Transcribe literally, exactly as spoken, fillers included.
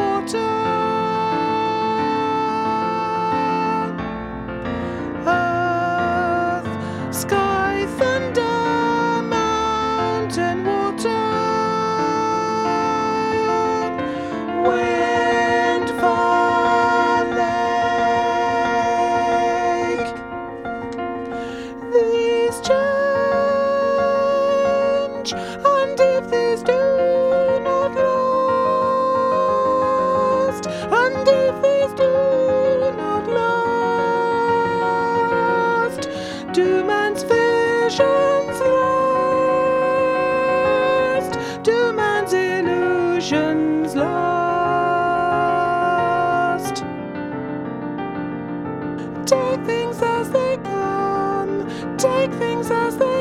water. Earth, sky, thunder, mountain, water. Wind, fire, lake. These change, and if these do not last, and if these do not last, do man's visions last? Do man's illusions last? Take things as they come, take things as they